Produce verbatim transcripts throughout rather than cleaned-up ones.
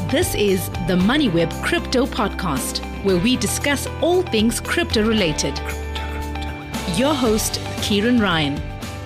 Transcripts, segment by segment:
This is the MoneyWeb Crypto Podcast, where we discuss all things crypto related. Your host, Kieran Ryan.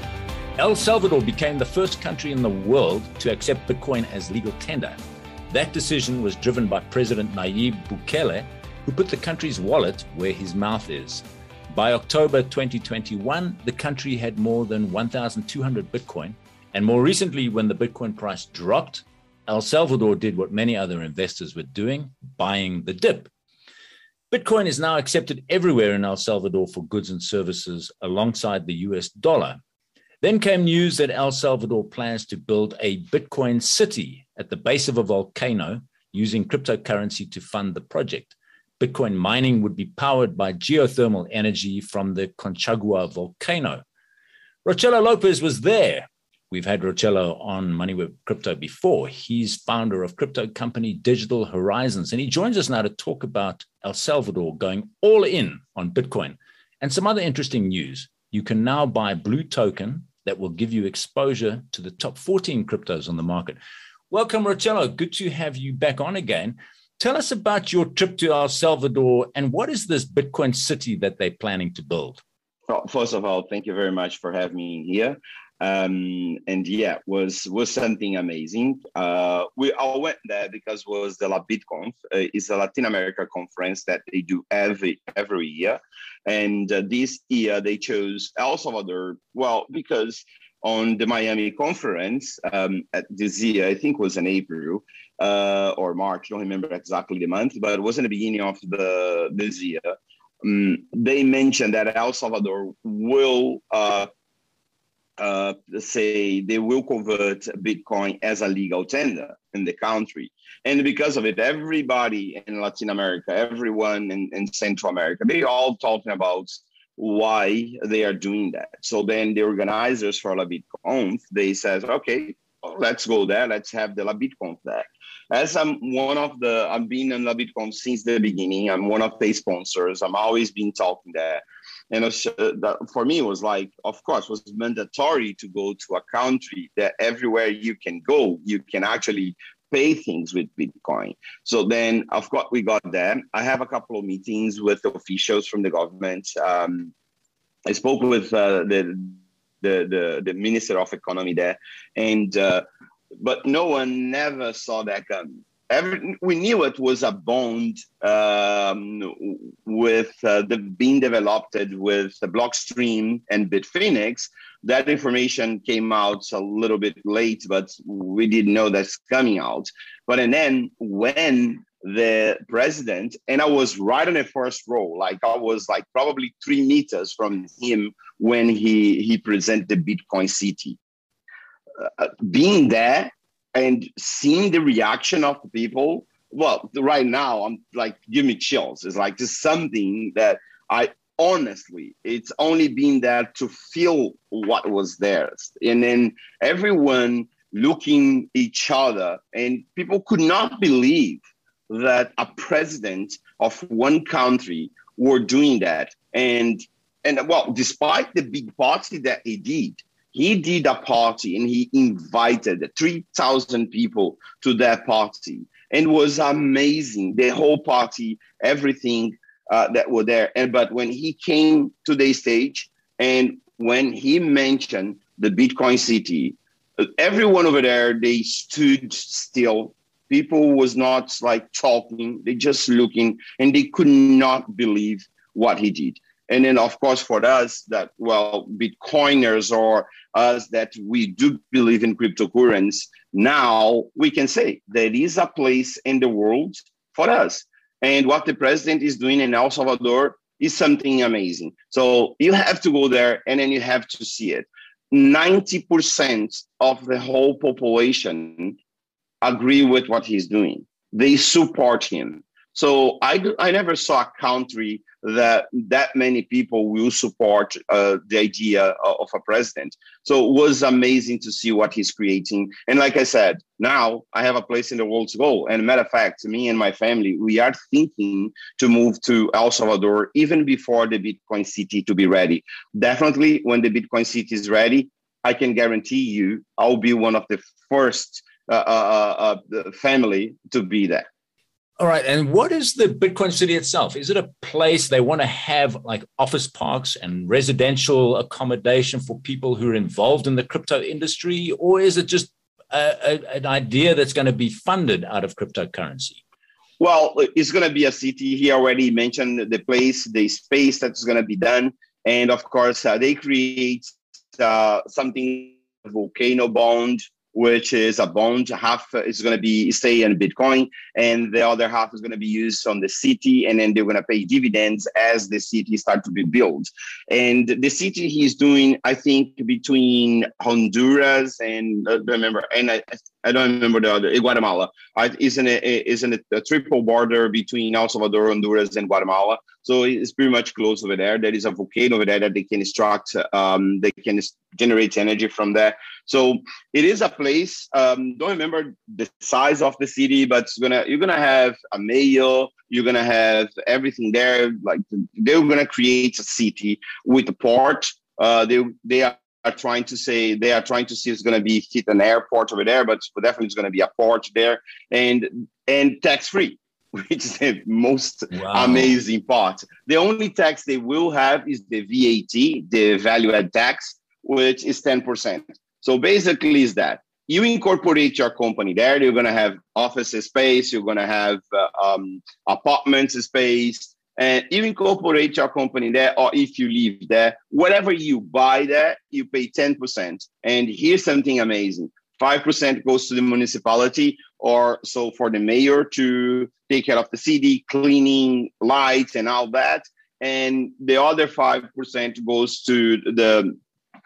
El Salvador became the first country in the world to accept Bitcoin as legal tender. That decision was driven by President Nayib Bukele, who put the country's wallet where his mouth is. By October twenty twenty-one, the country had more than one thousand two hundred Bitcoin. And more recently, when the Bitcoin price dropped, El Salvador did what many other investors were doing, buying the dip. Bitcoin is now accepted everywhere in El Salvador for goods and services alongside the U S dollar. Then came news that El Salvador plans to build a Bitcoin city at the base of a volcano using cryptocurrency to fund the project. Bitcoin mining would be powered by geothermal energy from the Conchagua volcano. Rogelio Lopez was there. We've had Rogelio on MoneyWeb Crypto before. He's founder of crypto company Digital Horizons, and he joins us now to talk about El Salvador going all in on Bitcoin and some other interesting news. You can now buy Blue Token that will give you exposure to the top fourteen cryptos on the market. Welcome, Rogelio. Good to have you back on again. Tell us about your trip to El Salvador and what is this Bitcoin city that they're planning to build? Well, first of all, thank you very much for having me here. Um, and yeah, was was something amazing. Uh, we all went there because it was the LABitConf. Uh, it's a Latin America conference that they do every every year. And uh, this year they chose El Salvador, well, because on the Miami conference um, at this year, I think it was in April uh, or March, I don't remember exactly the month, but it was in the beginning of the this year. Um, they mentioned that El Salvador will uh, uh, say they will convert Bitcoin as a legal tender in the country. And because of it, everybody in Latin America, everyone in, in Central America, they all talking about why they are doing that. So then the organizers for LABitConf, they says, okay, well, let's go there. Let's have the LABitConf there. As I'm one of the, I've been in LABitConf since the beginning. I'm one of the sponsors. I'm always been talking there. And was, uh, that for me, it was like, of course, it was mandatory to go to a country that everywhere you can go, you can actually pay things with Bitcoin. So then, of course, we got there. I have a couple of meetings with officials from the government. Um, I spoke with uh, the, the the the Minister of Economy there, and uh, but no one never saw that coming. Every, we knew it was a bond um, with uh, the being developed with the Blockstream and Bitfinex. That information came out a little bit late, but we didn't know that's coming out. But and then when the president, and I was right on the first row, like I was like probably three meters from him when he, he presented the Bitcoin City. Uh, being there, and seeing the reaction of the people, well, right now, I'm like, give me chills. It's like just something that I honestly, it's only been there to feel what was theirs. And then everyone looking each other, and people could not believe that a president of one country were doing that. And, and well, despite the big party that he did, he did a party and he invited three thousand people to that party. And it was amazing. The whole party, everything uh, that were there. And but when he came to the stage and when he mentioned the Bitcoin City, everyone over there, they stood still. People was not like talking, they just looking, and they could not believe what he did. And then, of course, for us that, well, Bitcoiners or us that we do believe in cryptocurrency, now we can say there is a place in the world for us. And what the president is doing in El Salvador is something amazing. So you have to go there and then you have to see it. ninety percent of the whole population agree with what he's doing. They support him. So I, do, I never saw a country that that many people will support uh, the idea of a president. So it was amazing to see what he's creating. And like I said, now I have a place in the world to go. And matter of fact, me and my family, we are thinking to move to El Salvador even before the Bitcoin City to be ready. Definitely when the Bitcoin City is ready, I can guarantee you I'll be one of the first uh, uh, uh, family to be there. All right. And what is the Bitcoin City itself? Is it a place they want to have like office parks and residential accommodation for people who are involved in the crypto industry? Or is it just a, a, an idea that's going to be funded out of cryptocurrency? Well, it's going to be a city. He already mentioned the place, the space that's going to be done. And of course, uh, they create uh, something, volcano bond, which is a bond. Half is going to be stay in Bitcoin, and the other half is going to be used on the city, and then they're going to pay dividends as the city start to be built. And the city he's doing, I think, between Honduras and uh, remember, and I, I don't remember the other, Guatemala. I, isn't it? Isn't it a triple border between El Salvador, Honduras, and Guatemala? So it's pretty much close over there. There is a volcano over there that they can extract. Um, they can generate energy from there. So it is a place. Um, don't remember the size of the city, but it's gonna you're gonna have a mayor. You're gonna have everything there. Like they're gonna create a city with a port. Uh, they they are. Are trying to say they are trying to see it's going to be hit an airport over there, but definitely it's going to be a port there, and and tax free, which is the most wow. amazing part. The only tax they will have is the V A T, the value add tax, which is ten percent. So basically, is that you incorporate your company there, you're going to have office space, you're going to have uh, um, apartment space. And you incorporate your company there, or if you live there, whatever you buy there, you pay ten percent. And here's something amazing. five percent goes to the municipality, or so for the mayor to take care of the city, cleaning, lights, and all that. And the other five percent goes to the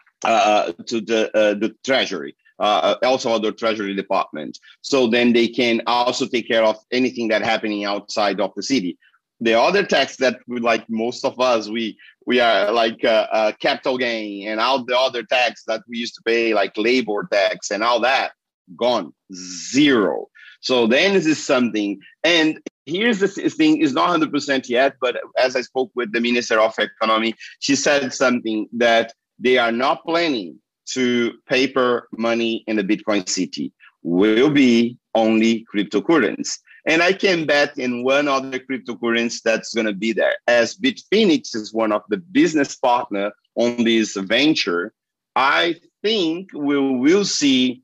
uh, to the uh, the treasury. Uh, El Salvador Treasury Department. So then they can also take care of anything that happening outside of the city. The other tax that we, like most of us, we we are like uh, uh, capital gain and all the other tax that we used to pay, like labor tax and all that, gone, zero. So then this is something. And here's the thing, it's not one hundred percent yet, but as I spoke with the Minister of Economy, she said something that they are not planning to paper money in the Bitcoin City. Will be only cryptocurrency. And I can bet in one other cryptocurrency that's going to be there. As Bitfinex is one of the business partner on this venture, I think we will see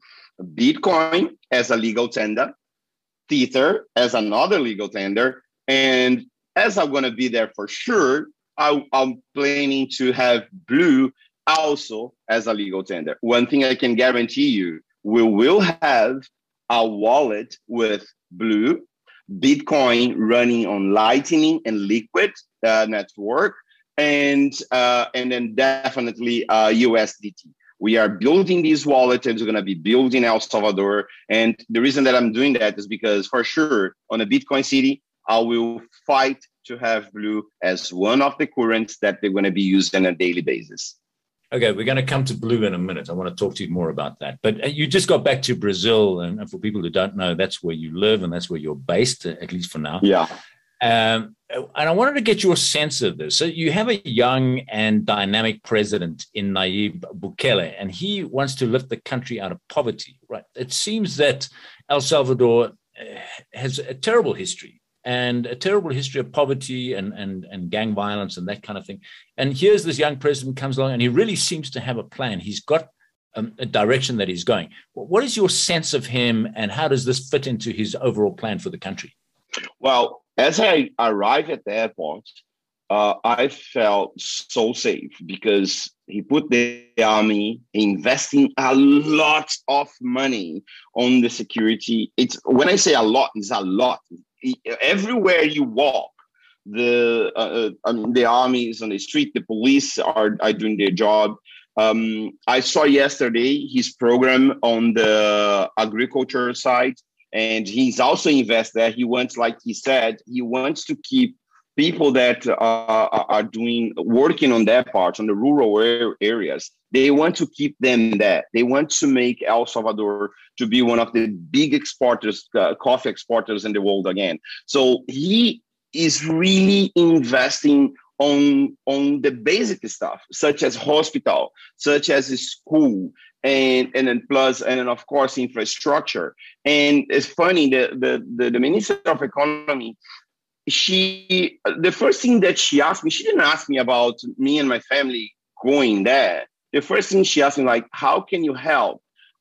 Bitcoin as a legal tender, Tether as another legal tender, and as I'm going to be there for sure, I, I'm planning to have Blue also as a legal tender. One thing I can guarantee you, we will have a wallet with Blue, Bitcoin running on Lightning and Liquid uh, network, and uh, and then definitely uh, U S D T. We are building this wallet, and we're going to be building El Salvador. And the reason that I'm doing that is because for sure on a Bitcoin City, I will fight to have Blue as one of the currencies that they're going to be used on a daily basis. Okay, we're going to come to Blue in a minute. I want to talk to you more about that. But you just got back to Brazil, and for people who don't know, that's where you live and that's where you're based, at least for now. Yeah. Um, and I wanted to get your sense of this. So you have a young and dynamic president in Nayib Bukele, and he wants to lift the country out of poverty, right? It seems that El Salvador has a terrible history. And a terrible history of poverty and, and, and gang violence and that kind of thing. And here's this young president comes along and he really seems to have a plan. He's got um, a direction that he's going. What is your sense of him and how does this fit into his overall plan for the country? Well, as I arrived at the airport, uh, I felt so safe because he put the army investing a lot of money on the security. It's when I say a lot, it's a lot. Everywhere you walk, the uh, I mean, the army is on the street, the police are, are doing their job. Um, I saw yesterday his program on the agriculture side, and he's also invested there. He wants, like he said, he wants to keep people that uh, are doing working on that part, on the rural areas. They want to keep them there. They want to make El Salvador to be one of the big exporters, uh, coffee exporters in the world again. So he is really investing on, on the basic stuff, such as hospital, such as school. and and then plus and then of course infrastructure. And it's funny, the the the, the Minister of Economy, she the first thing that she asked me, she didn't ask me about me and my family going there. The first thing she asked me, like, how can you help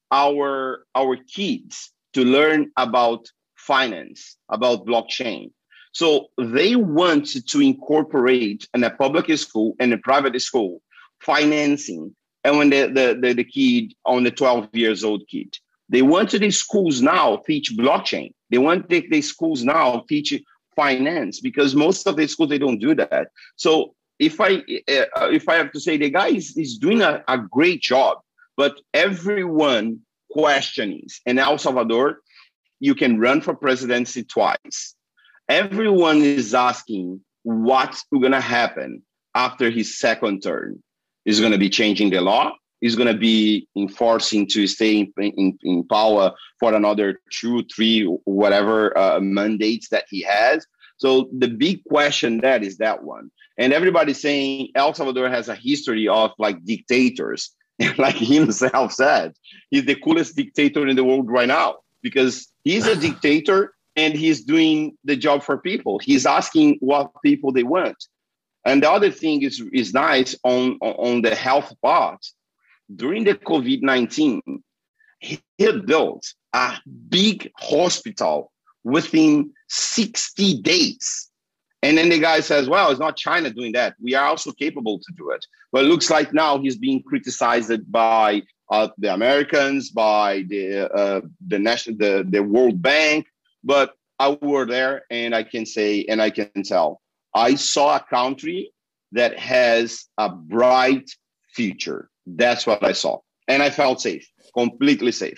our our kids to learn about finance, about blockchain? So they want to incorporate in a public school and a private school financing. And when the, the, the, the kid on the twelve years old kid, they want the schools now teach blockchain. They want the, the schools now teach finance, because most of the schools, they don't do that. So if I uh, if I have to say, the guy is, is doing a, a great job, but everyone questioning. In El Salvador, you can run for presidency twice. Everyone is asking what's going to happen after his second term. Is going to be changing the law? Is going to be enforcing to stay in, in, in power for another two, three, whatever uh, mandates that he has? So the big question that is that one. And everybody's saying El Salvador has a history of like dictators. Like he himself said, he's the coolest dictator in the world right now, because he's a dictator and he's doing the job for people. He's asking what people they want. And the other thing is, is nice on, on the health part. During the COVID nineteen, he built a big hospital within sixty days. And then the guy says, well, it's not China doing that. We are also capable to do it. But it looks like now he's being criticized by uh, the Americans, by the uh, the national, the, the World Bank. But I were there, and I can say, and I can tell, I saw a country that has a bright future. That's what I saw. And I felt safe, completely safe.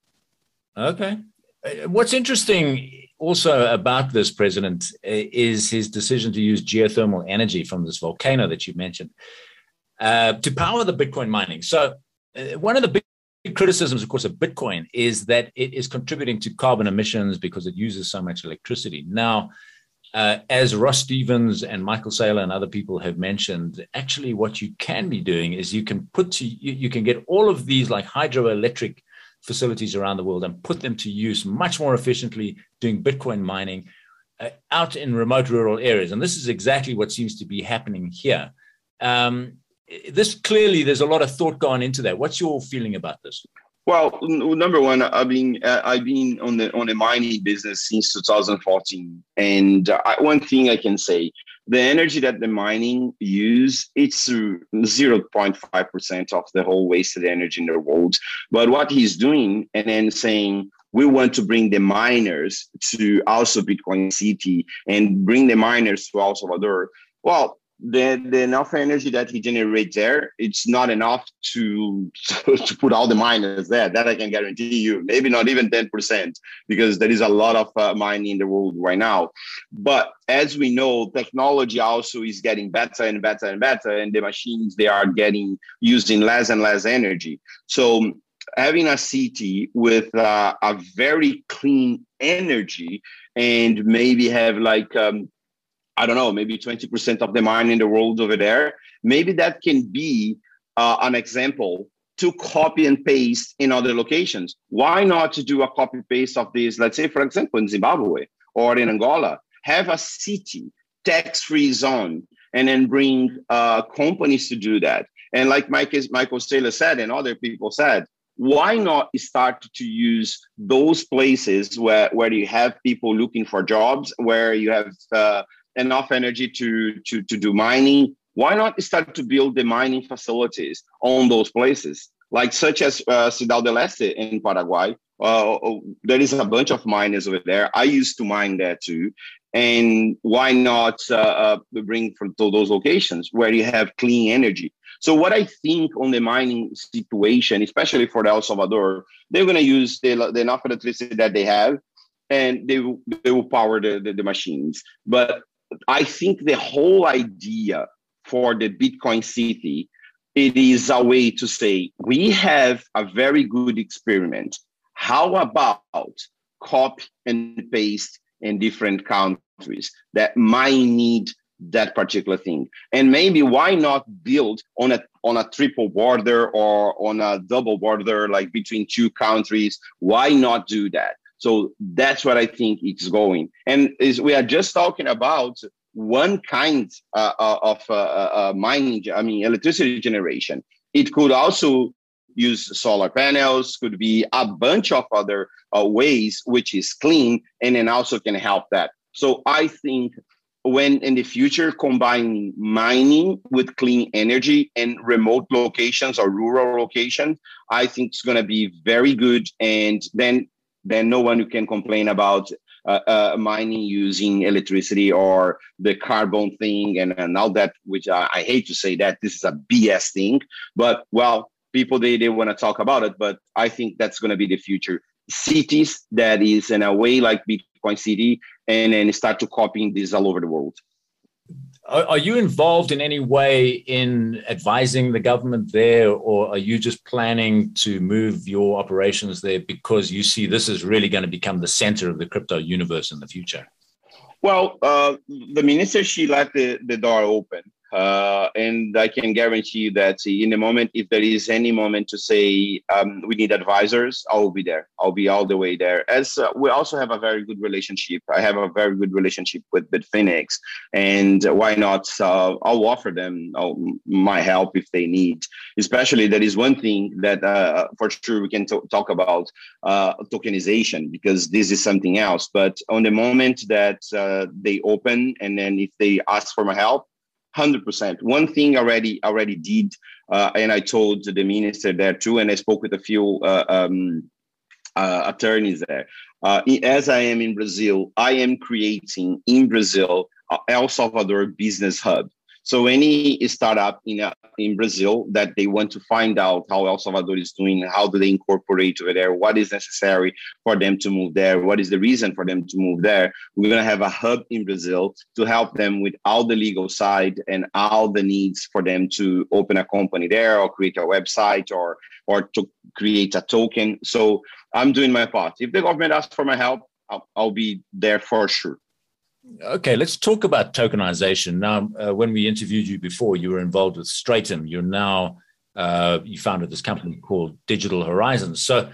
Okay. What's interesting also about this president is his decision to use geothermal energy from this volcano that you mentioned uh, to power the Bitcoin mining. So uh, one of the big criticisms, of course, of Bitcoin is that it is contributing to carbon emissions because it uses so much electricity. Now, Uh, as Ross Stevens and Michael Saylor and other people have mentioned, actually what you can be doing is you can put to you, you can get all of these like hydroelectric facilities around the world and put them to use much more efficiently doing Bitcoin mining uh, out in remote rural areas. And this is exactly what seems to be happening here. Um, this clearly, there's a lot of thought gone into that. What's your feeling about this? Well, number one, I've been uh, I've been on the on the mining business since two thousand fourteen, and uh, one thing I can say: the energy that the mining use, it's zero point five percent of the whole wasted energy in the world. But what he's doing, and then saying we want to bring the miners to also Bitcoin City and bring the miners to El Salvador. Well, The, the enough energy that he generates there, it's not enough to, to, to put all the miners there. That I can guarantee you. Maybe not even ten percent, because there is a lot of uh, mining in the world right now. But as we know, technology also is getting better and better and better, and the machines, they are getting using less and less energy. So having a city with uh, a very clean energy, and maybe have like um, I don't know, maybe twenty percent of the mine in the world over there, maybe that can be uh, an example to copy and paste in other locations. Why not to do a copy paste of this, let's say, for example, in Zimbabwe or in Angola, have a city tax-free zone, and then bring uh, companies to do that. And like Mike, Michael Saylor said, and other people said, why not start to use those places where, where you have people looking for jobs, where you have uh, enough energy to, to, to do mining? Why not start to build the mining facilities on those places, like such as uh, Cidade del Este in Paraguay? Uh, there is a bunch of miners over there. I used to mine there too. And why not uh, uh, bring from to those locations where you have clean energy? So what I think on the mining situation, especially for El Salvador, they're going to use the, the enough electricity that they have, and they will, they will power the, the, the machines. But I think the whole idea for the Bitcoin City, it is a way to say, we have a very good experiment. How about copy and paste in different countries that might need that particular thing. And maybe why not build on a on a triple border or on a double border, like between two countries? Why not do that? So that's what I think it's going. And is we are just talking about one kind uh, of uh, uh, mining, I mean, electricity generation. It could also use solar panels, could be a bunch of other uh, ways, which is clean, and then also can help that. So I think when in the future, combining mining with clean energy and remote locations or rural locations, I think it's going to be very good. And then, then no one can complain about uh, uh, mining using electricity or the carbon thing and, and all that, which I, I hate to say that this is a B S thing, but well, people, they, they want to talk about it, but I think that's going to be the future. Cities that is in a way like Bitcoin City, and then start to copying this all over the world. Are, are you involved in any way in advising the government there, or are you just planning to move your operations there because you see this is really going to become the center of the crypto universe in the future? Well, uh, the minister, she left the, the door open. Uh, and I can guarantee you that in the moment, if there is any moment to say um, we need advisors, I will be there. I'll be all the way there. As uh, we also have a very good relationship. I have a very good relationship with Bitfinex, and why not? Uh, I'll offer them uh, my help if they need. Especially, there is one thing that uh, for sure we can t- talk about uh, tokenization, because this is something else. But on the moment that uh, they open, and then if they ask for my help, one hundred percent. One thing already already did, uh, and I told the minister there too, and I spoke with a few uh, um, uh, attorneys there. Uh, as I am in Brazil, I am creating in Brazil a El Salvador business hub. So any startup in uh, in Brazil that they want to find out how El Salvador is doing, how do they incorporate over there, what is necessary for them to move there, what is the reason for them to move there, we're going to have a hub in Brazil to help them with all the legal side and all the needs for them to open a company there or create a website or or to create a token. So I'm doing my part. If the government asks for my help, I'll, I'll be there for sure. Okay, let's talk about tokenization. Now, uh, when we interviewed you before, you were involved with Stratum. You're now, uh, you founded this company called Digital Horizons. So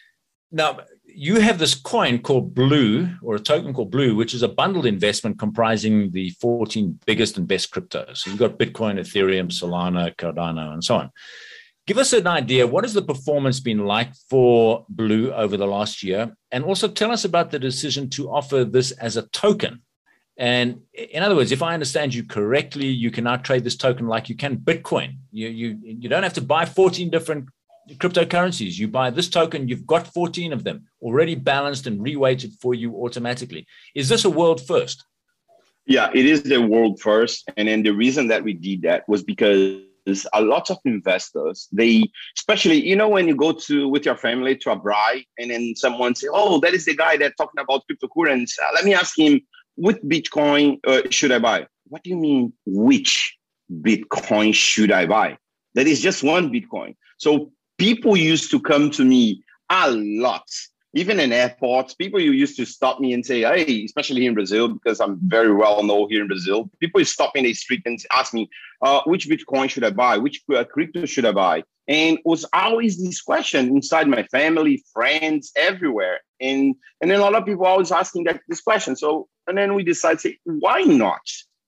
now you have this coin called Blue, or a token called Blue, which is a bundled investment comprising the fourteen biggest and best cryptos. So you've got Bitcoin, Ethereum, Solana, Cardano, and so on. Give us an idea, what has the performance been like for Blue over the last year? And also tell us about the decision to offer this as a token. And in other words, if I understand you correctly, you can now trade this token like you can Bitcoin. You, you, you don't have to buy fourteen different cryptocurrencies. You buy this token, you've got fourteen of them already balanced and reweighted for you automatically. Is this a world first? Yeah, it is the world first. And then the reason that we did that was because a lot of investors, they, especially, you know, when you go to with your family to a bride and then someone say, oh, that is the guy that's talking about cryptocurrency. Uh, let me ask him, which Bitcoin uh, should I buy? What do you mean, which Bitcoin should I buy? That is just one Bitcoin. So people used to come to me a lot. Even in airports, people used to stop me and say, hey, especially here in Brazil, because I'm very well known here in Brazil, people stop in the street and ask me, uh, which Bitcoin should I buy? Which uh, crypto should I buy? And it was always this question inside my family, friends, everywhere. And, and then a lot of people always asking that this question. So, and then we decided, say, why not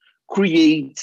create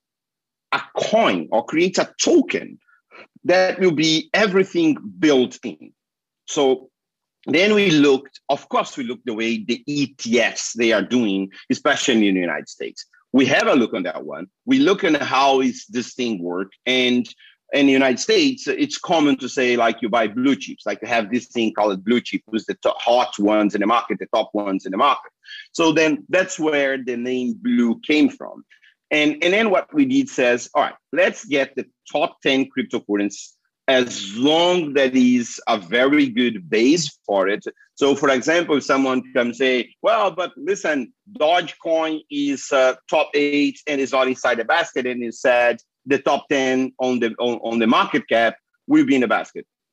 a coin or create a token that will be everything built in? So then we looked, of course, we looked the way the E T Fs they are doing, especially in the United States. We have a look on that one. We look at how is this thing work. And in the United States, it's common to say, like, you buy blue chips, like you have this thing called blue chip, who's the top, hot ones in the market, the top ones in the market. So then that's where the name Blue came from. And, and then what we did says, all right, let's get the top ten cryptocurrencies, as long that is a very good base for it. So, for example, if someone can say, well, but listen, Dogecoin is uh, top eight and is not inside the basket, and it said the top ten on the on, on the market cap will be in the basket.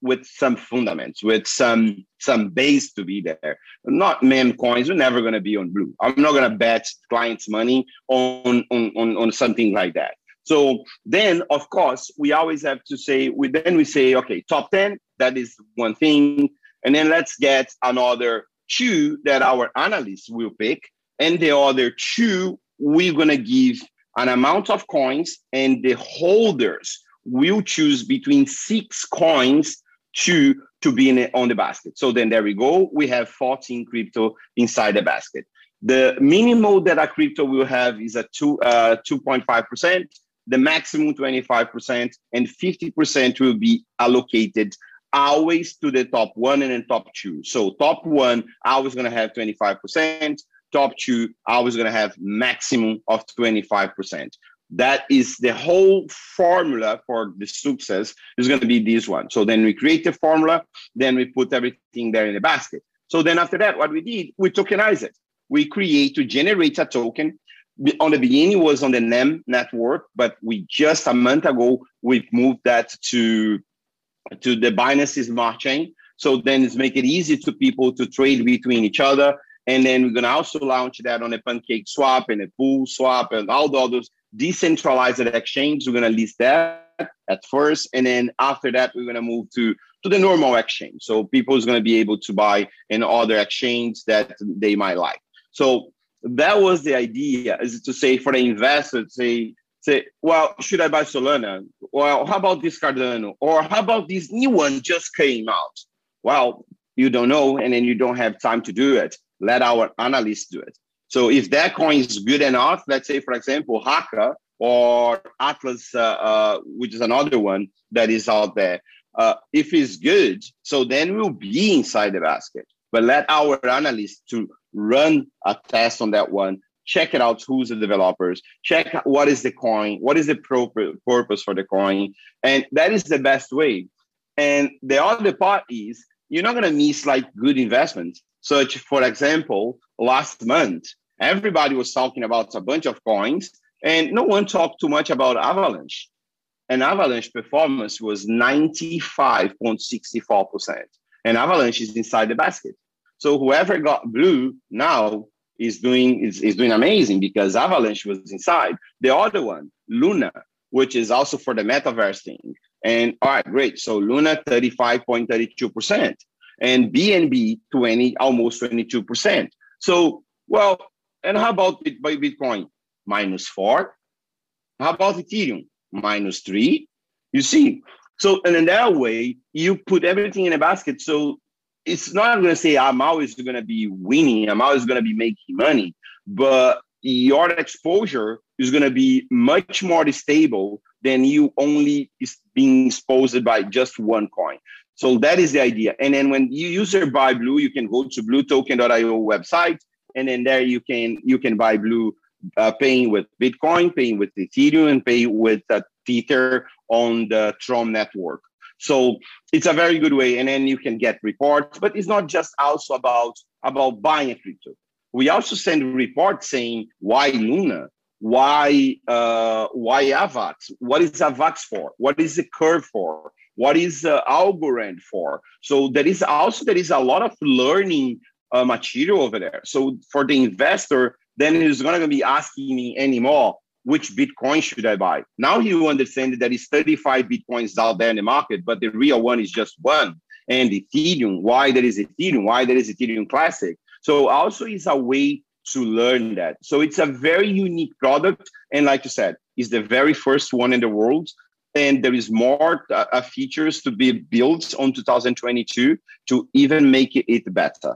with some fundaments, with some some base to be there. Not meme coins. We're never going to be on Blue. I'm not going to bet clients' money on, on, on, on something like that. So then, of course, we always have to say, we then we say, okay, top ten, that is one thing. And then let's get another two that our analysts will pick. And the other two, we're going to give an amount of coins, and the holders will choose between six coins to, to be in it, on the basket. So then there we go. We have fourteen crypto inside the basket. The minimal that a crypto will have is a two, uh, two point five percent, the maximum twenty-five percent, and fifty percent will be allocated always to the top one and then top two. So top one, always going to have twenty-five percent. Top two, always going to have maximum of twenty-five percent. That is the whole formula for the success is going to be this one. So then we create the formula, then we put everything there in the basket. So then after that, what we did, we tokenize it. We create to generate a token. On the beginning, it was on the N E M network, but we just a month ago, we moved that to, to the Binance Smart Chain. So then it's make it easy to people to trade between each other. And then we're going to also launch that on a Pancake Swap and a Pool Swap and all the others decentralized exchanges. We're going to list that at first. And then after that, we're going to move to, to the normal exchange. So people is going to be able to buy in other exchanges that they might like. So that was the idea, is to say for the investor, say, say, well, should I buy Solana? Well, how about this Cardano? Or how about this new one just came out? Well, you don't know, and then you don't have time to do it. Let our analysts do it. So if that coin is good enough, let's say, for example, Haka or Atlas, uh, uh, which is another one that is out there, uh, if it's good, so then we'll be inside the basket. But let our analysts to run a test on that one, check it out, who's the developers, check what is the coin, what is the proper purpose for the coin. And that is the best way. And the other part is, you're not going to miss like good investments. Such, for example, last month, everybody was talking about a bunch of coins, and no one talked too much about Avalanche. And Avalanche performance was ninety-five point six four percent. And Avalanche is inside the basket. So whoever got Blue now is doing, is, is doing amazing because Avalanche was inside. The other one, Luna, which is also for the metaverse thing. And all right, great. So Luna, thirty-five point three two percent. And B N B, twenty, almost twenty-two percent. So, well, and how about Bitcoin? Minus four. How about Ethereum? Minus three. You see? So, and in that way, you put everything in a basket. So it's not going to say, I'm always going to be winning. I'm always going to be making money. But your exposure is going to be much more stable than you only is being exposed by just one coin. So that is the idea. And then when you user buy Blue, you can go to blue token dot i o website. And then there you can you can buy Blue, uh, paying with Bitcoin, paying with Ethereum, and pay with uh, Tether on the Tron network. So it's a very good way. And then you can get reports. But it's not just also about, about buying a crypto. We also send reports saying why Luna, why uh, why AVAX, what is AVAX for, what is the curve for, what is uh, Algorand for. So there is also there is a lot of learning uh, material over there. So for the investor, then he's not going to be asking me anymore, which Bitcoin should I buy? Now you understand that there is thirty-five Bitcoins out there in the market, but the real one is just one. And Ethereum, why there is Ethereum, why there is Ethereum Classic. So also is a way to learn that. So it's a very unique product. And like you said, it's the very first one in the world. And there is more uh, features to be built on two thousand twenty-two to even make it better.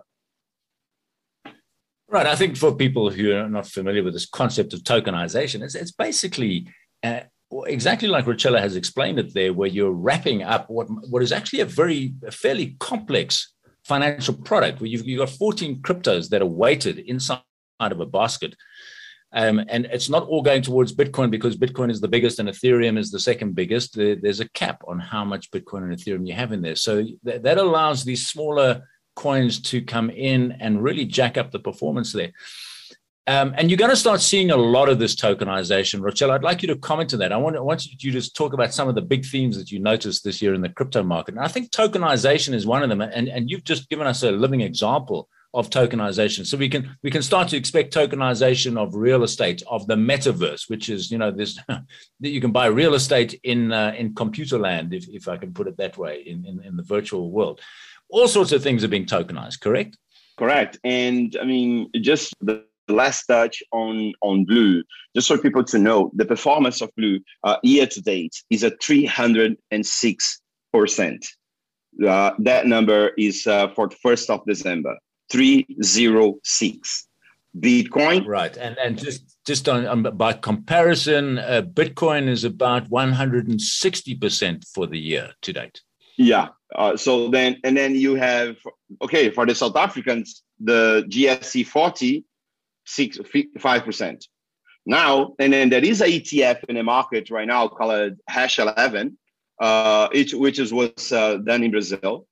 Right. I think for people who are not familiar with this concept of tokenization, it's, it's basically uh, exactly like Rochella has explained it there, where you're wrapping up what, what is actually a very a fairly complex financial product, where you've, you've got fourteen cryptos that are weighted inside of a basket. Um, and it's not all going towards Bitcoin because Bitcoin is the biggest and Ethereum is the second biggest. There, there's a cap on how much Bitcoin and Ethereum you have in there. So th- that allows these smaller coins to come in and really jack up the performance there. Um, and you're going to start seeing a lot of this tokenization. Rochelle, I'd like you to comment on that. I want, I want you to just talk about some of the big themes that you noticed this year in the crypto market. And I think tokenization is one of them. And, and you've just given us a living example of tokenization. So we can we can start to expect tokenization of real estate, of the metaverse, which is, you know, this that you can buy real estate in uh, in computer land, if, if I can put it that way, in, in, in the virtual world. All sorts of things are being tokenized, correct? Correct. And I mean, just the last touch on, on Blue, just for people to know, the performance of Blue uh, year to date is at three hundred six percent. Uh, that number is uh, for the first of December. three hundred six. Bitcoin. Right. And and just, just on, on by comparison, uh, Bitcoin is about one hundred sixty percent for the year to date. Yeah. Uh, so then, and then you have, okay, for the South Africans, the G S C forty, six, five percent. Now, and then there is a E T F in the market right now called Hash eleven, uh, it, which is was uh, done in Brazil.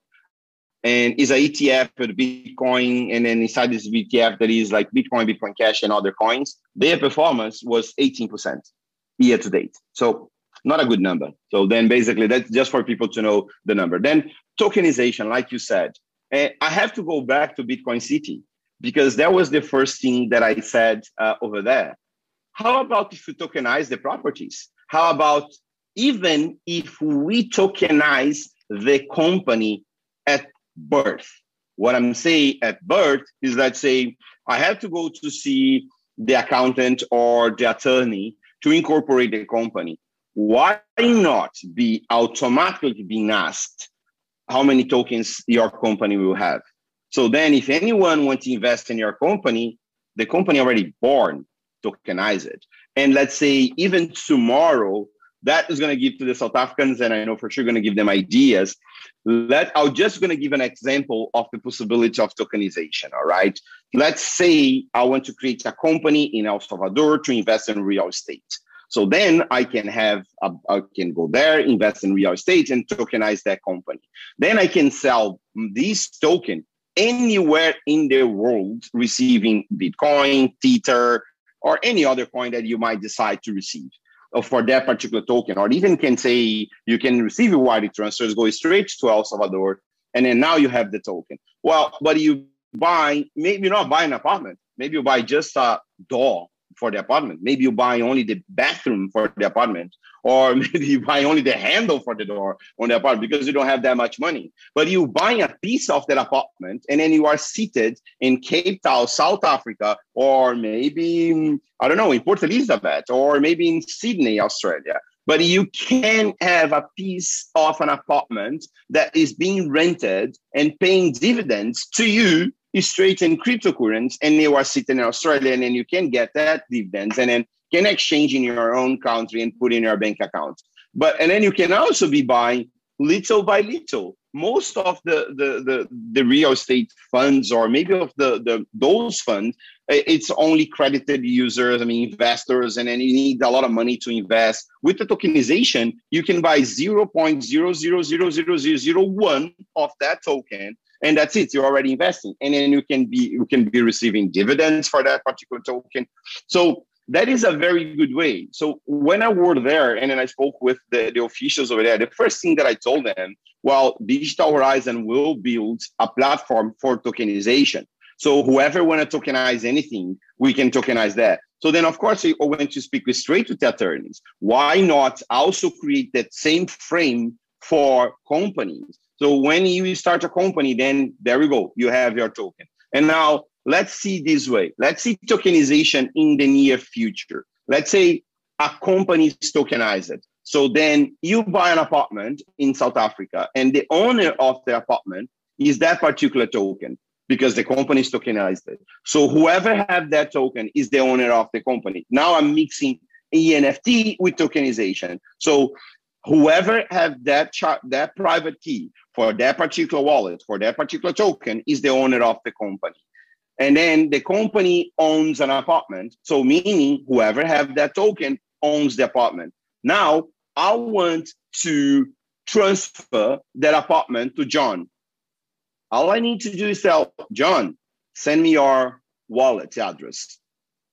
And is an E T F with Bitcoin, and then inside this E T F there is like Bitcoin, Bitcoin Cash, and other coins. Their performance was eighteen percent year to date. So not a good number. So then basically that's just for people to know the number. Then tokenization, like you said, and I have to go back to Bitcoin City because that was the first thing that I said uh, over there. How about if you tokenize the properties? How about even if we tokenize the company at birth? What I'm saying at birth is, let's say I have to go to see the accountant or the attorney to incorporate the company. Why not be automatically being asked how many tokens your company will have? So then if anyone wants to invest in your company, the company already born, tokenize it. And let's say even tomorrow, that is going to give to the South Africans, and I know for sure going to give them ideas. Let I'm just going to give an example of the possibility of tokenization. All right. Let's say I want to create a company in El Salvador to invest in real estate. So then I can have a, I can go there, invest in real estate, and tokenize that company. Then I can sell this token anywhere in the world, receiving Bitcoin, Tether, or any other coin that you might decide to receive for that particular token. Or even can say you can receive your wire transfers, go straight to El Salvador, and then now you have the token. Well, but you buy, maybe not buy an apartment, maybe you buy just a door for the apartment. Maybe you buy only the bathroom for the apartment, or maybe you buy only the handle for the door on the apartment because you don't have that much money. But you buy a piece of that apartment, and then you are seated in Cape Town, South Africa, or maybe, I don't know, in Port Elizabeth, or maybe in Sydney, Australia. But you can have a piece of an apartment that is being rented and paying dividends to you straight in cryptocurrency, and you are sitting in Australia, and then you can get that dividends and then can exchange in your own country and put in your bank account. But and then you can also be buying little by little. Most of the the the, the real estate funds, or maybe of the, the those funds, it's only credited users, I mean investors, and then you need a lot of money to invest. With the tokenization, you can buy zero point zero zero zero zero zero zero one of that token. And that's it. You're already investing, and then you can be you can be receiving dividends for that particular token. So that is a very good way. So when I were there, and then I spoke with the, the officials over there, the first thing that I told them, well, Digital Horizon will build a platform for tokenization. So whoever want to tokenize anything, we can tokenize that. So then, of course, I went to speak with straight to the attorneys. Why not also create that same frame for companies? So when you start a company, then there we go, you have your token. And now let's see this way. Let's see tokenization in the near future. Let's say a company is tokenized. So then you buy an apartment in South Africa, and the owner of the apartment is that particular token because the company is tokenized. So whoever have that token is the owner of the company. Now I'm mixing E N F T with tokenization. So whoever have that chart, that private key for that particular wallet, for that particular token, is the owner of the company. And then the company owns an apartment. So meaning whoever have that token owns the apartment. Now I want to transfer that apartment to John. All I need to do is tell John, send me your wallet address.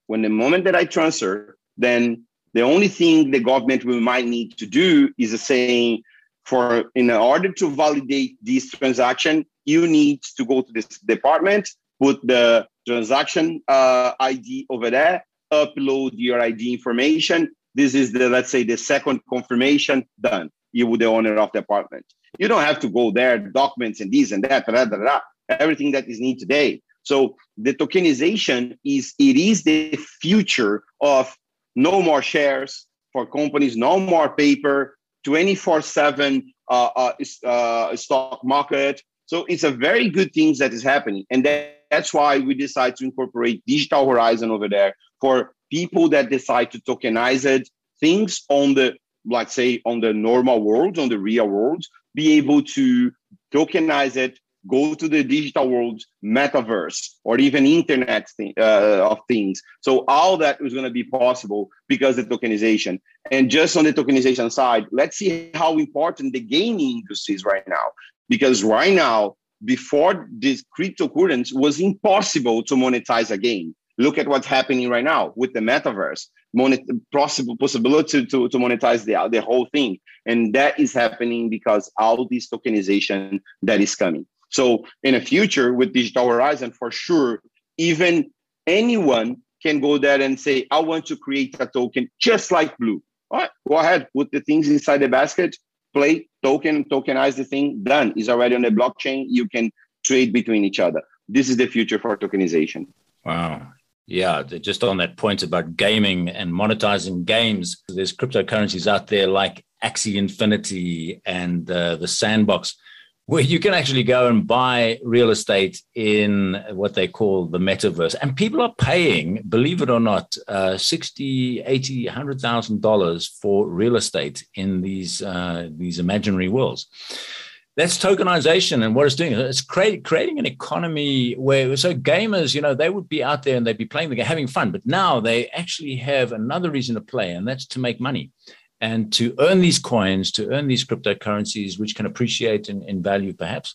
When the moment that I transfer, then the only thing the government will might need to do is saying, for in order to validate this transaction, you need to go to this department, put the transaction uh, I D over there, upload your I D information. This is the, let's say, the second confirmation, done. You were the owner of the apartment. You don't have to go there, documents and this and that, da, da, da, da, everything that is needed today. So the tokenization is, it is the future of no more shares for companies, no more paper, twenty-four seven uh, uh, uh, stock market. So it's a very good thing that is happening. And that, that's why we decide to incorporate Digital Horizon over there for people that decide to tokenize it, things on the, like say, on the normal world, on the real world, be able to tokenize it, go to the digital world, metaverse, or even internet thing, uh, of things. So all that is going to be possible because of tokenization. And just on the tokenization side, let's see how important the gaming industry is right now. Because right now, before this cryptocurrency, was impossible to monetize a game. Look at what's happening right now with the metaverse. Monet, possible possibility to, to monetize the, the whole thing. And that is happening because all this tokenization that is coming. So in the future with Digital Horizon, for sure, even anyone can go there and say, I want to create a token just like Blue. All right, go ahead, put the things inside the basket, play, token, tokenize the thing, done. It's already on the blockchain. You can trade between each other. This is the future for tokenization. Wow. Yeah, just on that point about gaming and monetizing games, there's cryptocurrencies out there like Axie Infinity and uh, the Sandbox, where you can actually go and buy real estate in what they call the metaverse. And people are paying, believe it or not, uh, sixty, eighty, one hundred thousand dollars for real estate in these, uh, these imaginary worlds. That's tokenization and what it's doing. It's create, creating an economy where, so gamers, you know, they would be out there and they'd be playing the game, having fun, but now they actually have another reason to play, and that's to make money and to earn these coins, to earn these cryptocurrencies, which can appreciate in, in value perhaps.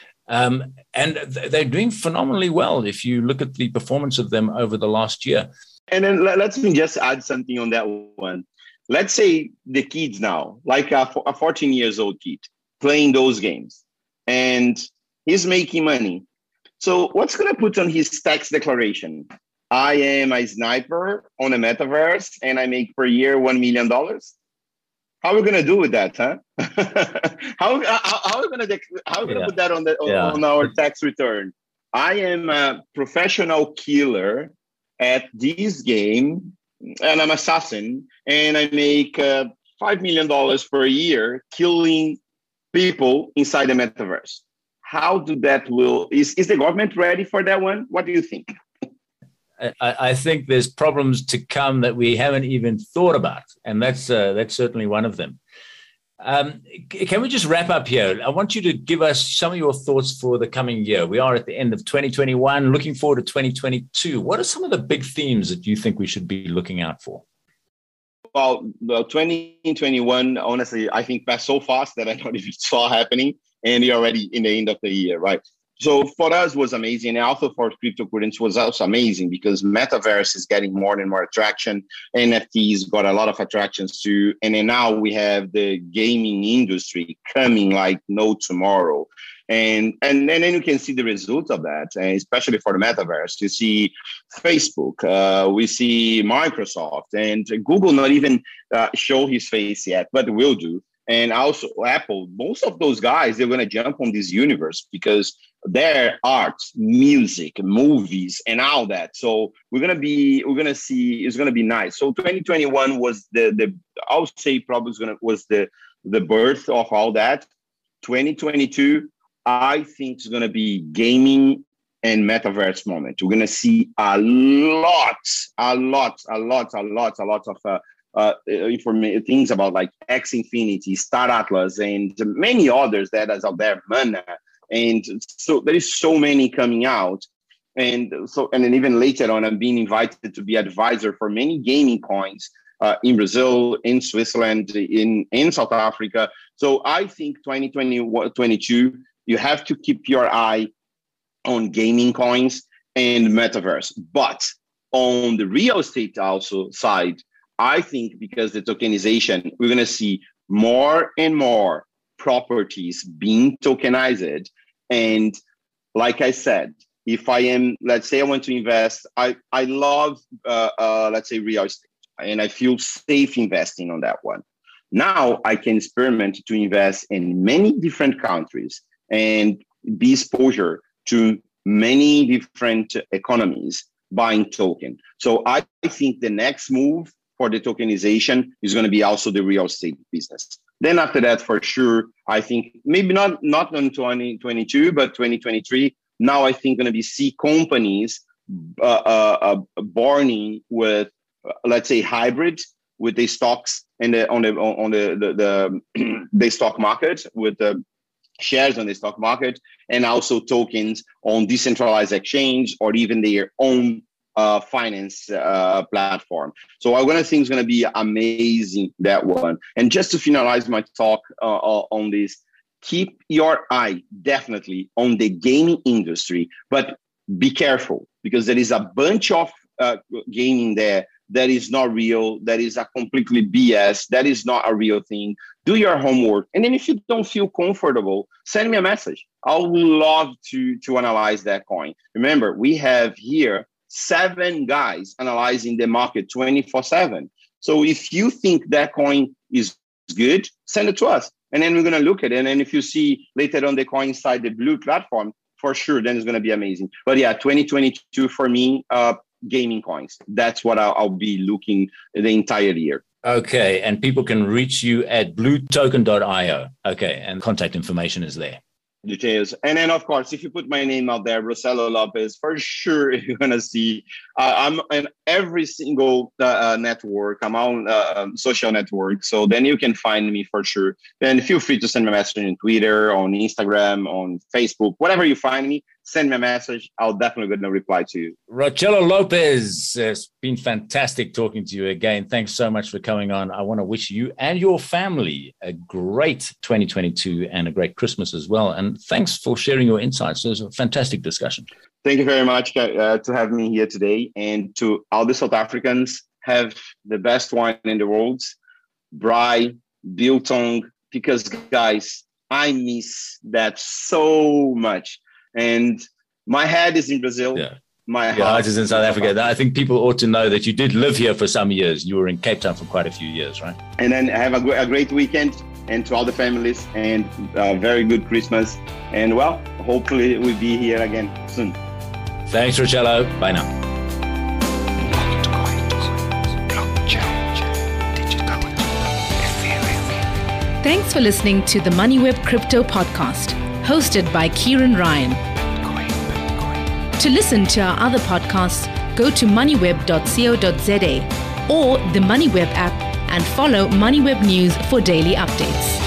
Um, and th- they're doing phenomenally well if you look at the performance of them over the last year. And then let, let's me just add something on that one. Let's say the kids now, like a, a fourteen years old kid, playing those games, and he's making money. So what's going to put on his tax declaration? I am a sniper on a metaverse and I make per year one million dollars. How are we going to do with that, huh? how, how, how are we going to how are we going to yeah. put that on the on, yeah. on our tax return? I am a professional killer at this game, and I'm an assassin, and I make uh, five million dollars per year killing people inside the metaverse. How do that will, is, is the government ready for that one? What do you think? I, I think there's problems to come that we haven't even thought about. And that's uh, that's certainly one of them. Um, can we just wrap up here? I want you to give us some of your thoughts for the coming year. We are at the end of twenty twenty-one, looking forward to twenty twenty-two. What are some of the big themes that you think we should be looking out for? Well, the twenty twenty-one, honestly, I think passed so fast that I don't even saw happening, and we're already in the end of the year, right? So for us, it was amazing. And also for cryptocurrency was also amazing because metaverse is getting more and more attraction. N F Ts got a lot of attractions too. And then now we have the gaming industry coming like no tomorrow. And, and, and then you can see the results of that, especially for the metaverse. You see Facebook, uh, we see Microsoft, and Google not even uh, show his face yet, but will do. And also Apple, most of those guys, they're going to jump on this universe because their art, music, movies, and all that. So we're going to be, we're going to see, it's going to be nice. So twenty twenty-one was the, the I would say probably was, gonna, was the, the birth of all that. twenty twenty-two, I think it's going to be gaming and metaverse moment. We're going to see a lot, a lot, a lot, a lot, a lot of uh, uh, information, things about like Axie Infinity, Star Atlas, and many others that is out there, Mana. And so there is so many coming out. And so, and then even later on, I'm being invited to be advisor for many gaming coins uh, in Brazil, in Switzerland, in, in South Africa. So I think twenty twenty-two, you have to keep your eye on gaming coins and metaverse. But on the real estate also side, I think because the tokenization, we're going to see more and more properties being tokenized. And like I said, if I am, let's say I want to invest, I, I love, uh, uh, let's say, real estate, and I feel safe investing on that one. Now I can experiment to invest in many different countries and be exposure to many different economies buying token. So I think the next move for the tokenization is going to be also the real estate business. Then after that, for sure, I think maybe not, not in twenty twenty-two, but twenty twenty-three, now I think going to be see companies uh, uh, uh, born with, uh, let's say, hybrid with the stocks and the, on the on the the, the, the stock market, with the shares on the stock market, and also tokens on decentralized exchange or even their own uh, finance uh, platform. So I'm gonna think it's gonna be amazing, that one. And just to finalize my talk uh, on this, keep your eye definitely on the gaming industry, but be careful, because there is a bunch of uh, gaming there that is not real, that is a completely B S, that is not a real thing. Do your homework. And then if you don't feel comfortable, send me a message. I would love to, to analyze that coin. Remember, we have here seven guys analyzing the market twenty-four seven. So if you think that coin is good, send it to us. And then we're going to look at it. And then if you see later on the coin side, the blue platform, for sure, then it's going to be amazing. But yeah, twenty twenty-two for me, uh, gaming coins. That's what I'll, I'll be looking the entire year. Okay. And people can reach you at blue token dot io. Okay. And contact information is there. Details. And then, of course, if you put my name out there, Rossello Lopez, for sure you're going to see uh, I'm in every single uh, network. I'm on uh, social network. So then you can find me for sure. Then feel free to send me a message on Twitter, on Instagram, on Facebook, whatever you find me, send me a message. I'll definitely going to reply to you. Rossello Lopez, it's been fantastic talking to you again. Thanks so much for coming on. I want to wish you and your family a great twenty twenty-two and a great Christmas as well. And thanks for sharing your insights. It was a fantastic discussion. Thank you very much uh, to have me here today. And to all the South Africans, have the best wine in the world, Braai, Biltong, because guys, I miss that so much. And my head is in Brazil. Yeah. My Your heart is in South Africa. I think people ought to know that you did live here for some years. You were in Cape Town for quite a few years, right? And then have a, a great weekend, and to all the families, and a very good Christmas. And well, hopefully we'll be here again soon. Thanks, Rossello. Bye now. Thanks for listening to the MoneyWeb Crypto Podcast, hosted by Kieran Ryan. To listen to our other podcasts, go to moneyweb dot co dot za or the MoneyWeb app and follow MoneyWeb News for daily updates.